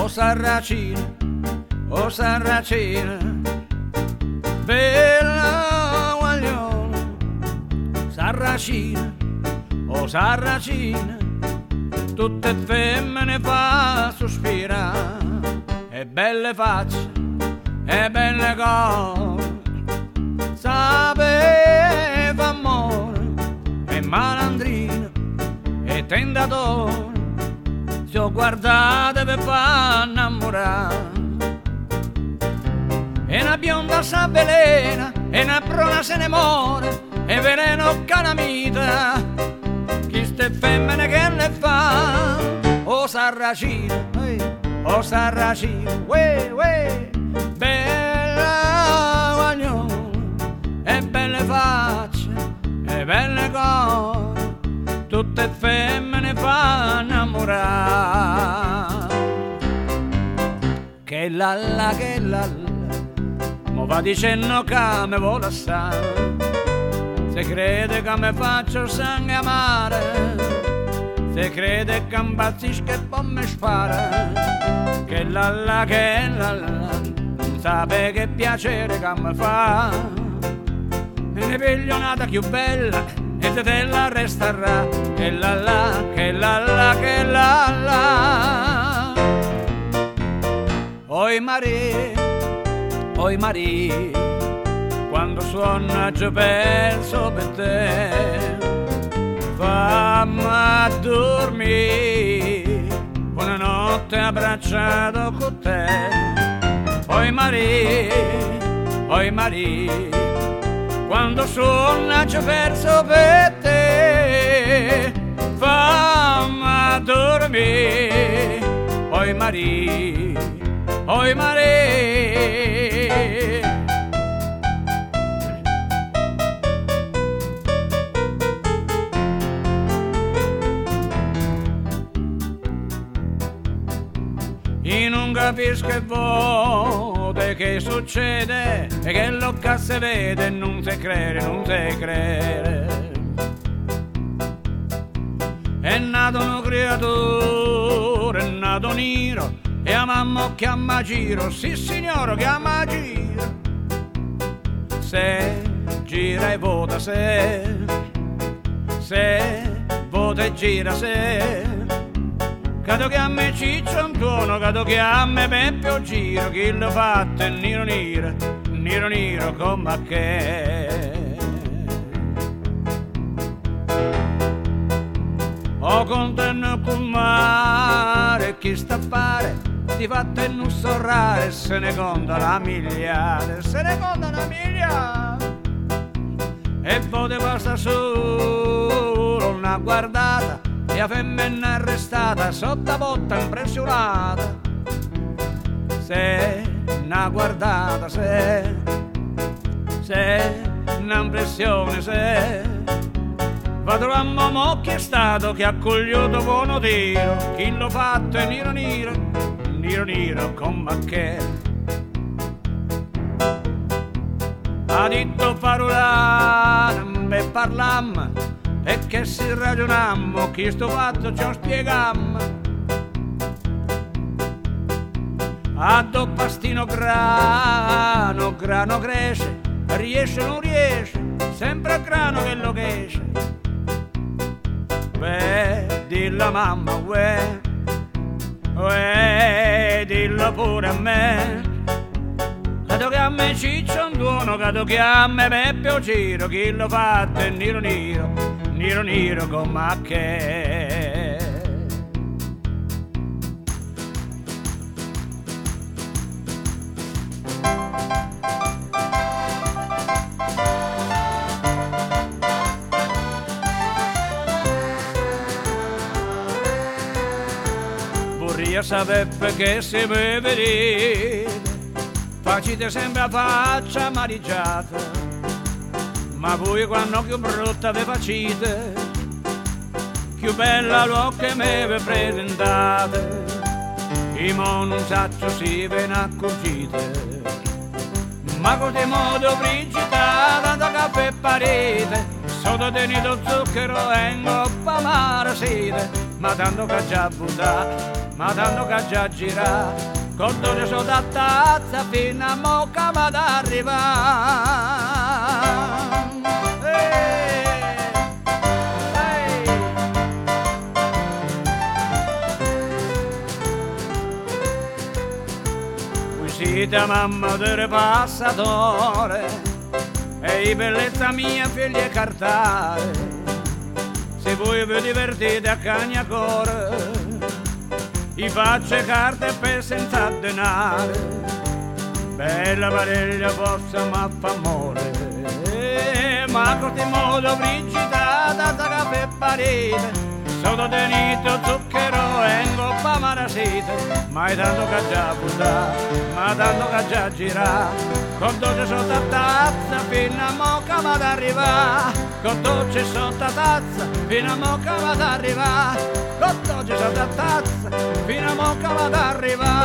oh sarracina, bella guagliona, sarracina, oh sarracina, tutte femmine fa sospirare, e belle facce, e belle cose, sapeva amore, e malandrina, e tentatore, si ho guardate per far innamorare. E una bionda sa velena, e una bruna se ne muore, e veleno calamita, chi ste femmine che ne fa? Oh sarracina, uè, bella guagliona, e belle facce, e belle cose, tutte femmine fa innamorare. Che lalla, mo va dicendo che me vuole assai, se crede che me faccio sangue amare, se crede che impazzisco e poi mi spara. Che lalla, non sape che piacere che me fa, e ne piglio un'altra più bella e te la resterà. Che lalla, oi Maria, quando suona già penso per te, fammi dormire, buonanotte abbracciato con te. Oi Maria, quando suona già penso per te, fammi dormire. Oi Maria, io non capisco che vuole, che succede, e che l'occa si vede e non si crede. È nato una creatura, è nato nero, e a mamma chiama Giro, sì signore chiama Giro. Se gira e vota, se vota e gira, se cato che a me Ciccio Antuono, cato che a me Peppio Giro, chi l'ha fatto è nero come che. O contenno col mare, chi sta a fare? Ti fatte non sorrare, se ne conta una migliare, e poi ti basta solo una guardata, e la femmina arrestata sotto la botta impressionata. Se una guardata, se una impressione, se va trovando mo chi è stato che ha cogliuto buono tiro, chi l'ha fatto è nero come che. Ha detto parolare e parlammo, e che si ragionammo, chi sto fatto ci spiegammo. A do pastino grano cresce, riesce non riesce, sempre a grano che lo esce. Beh, dillo mamma, uè, dillo pure a me. Cato che a me Ciccio Antuono, cato che a me Peppio Giro, chi l'ha fatto è nero come che. Vorrei sapere che si può vedere, facite sempre la faccia amareggiata, ma voi quando più brutta vi facite, più bella l'occhio me vi presentate. I mo non saccio si ve ne accorgite, ma con te modo frigida da caffè e parete, sotto tenuto zucchero e ingoppa mare sete. ma tanto che già buttato, ma tanto che già girato, con dolce sotto a tazza fino a mocca ma d'arrivare. Uscita mamma del passatore e bellezza mia figlia cartare, se voi vi divertite a cagnacore, i facce carte per senza denaro, bella pariglia forza ma fa amore, ma corti modo frigida da caffè parete, sotto tenito zucchero e in coppa marasite, ma è tanto che già buttato, ma tanto che già girato, con dolce sotto a tazza fino a mocca ma d'arrivare, con dolce sotto a tazza fino a mocca ma d'arrivare, con dolce sotto a tazza fino a mocca ma d'arrivare.